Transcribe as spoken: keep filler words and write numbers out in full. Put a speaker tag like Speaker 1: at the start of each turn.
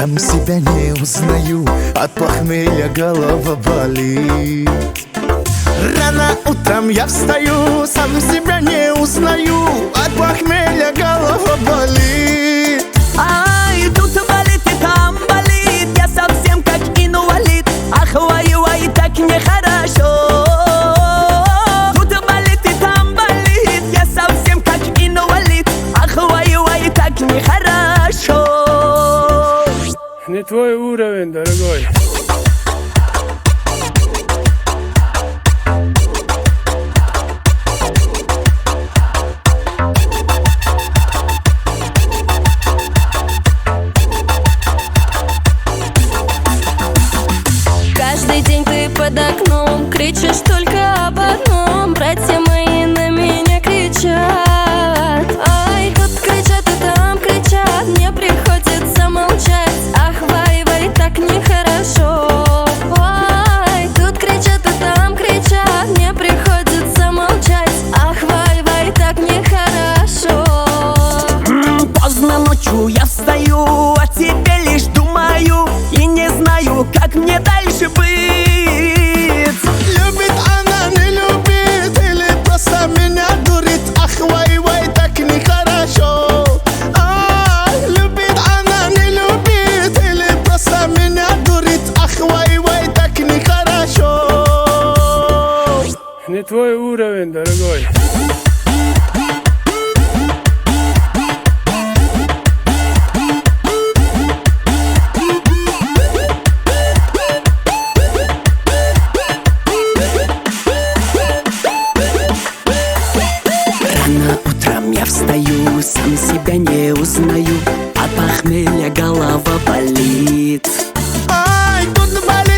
Speaker 1: Сам себя не узнаю, от похмелья голова болит. Рано утром я встаю, сам себя не узнаю, от похмелья голова болит.
Speaker 2: Ай, тут болит и там болит, я совсем как инвалид. Ах, вай-вай, так нехорошо. Тут болит и там болит, я совсем как инвалид. Ах, вай-вай, так нехорошо.
Speaker 3: Не твой уровень, дорогой.
Speaker 4: Каждый день ты под окном кричишь только об одном. Братья мои на меня кричат. Ай, тут кричат и там кричат, мне приходится молчать. Ах, вай-вай, так нехорошо. Ай, тут кричат и там кричат, мне приходится молчать. Ах, вай-вай, так нехорошо.
Speaker 2: М, Поздно ночью я встаю, о тебе лишь думаю и не знаю, как мне дальше быть.
Speaker 1: Любит она, не любит, или просто меня дурит. Ах, вай-вай, так нехорошо. Ай, любит она, не любит, или просто меня дурит. Ах, вай-вай, так нехорошо.
Speaker 3: Не твой уровень, дорогой.
Speaker 2: Рано утром я встаю, сам себя не узнаю, от похмелья голова болит.
Speaker 1: Ай, тут болит.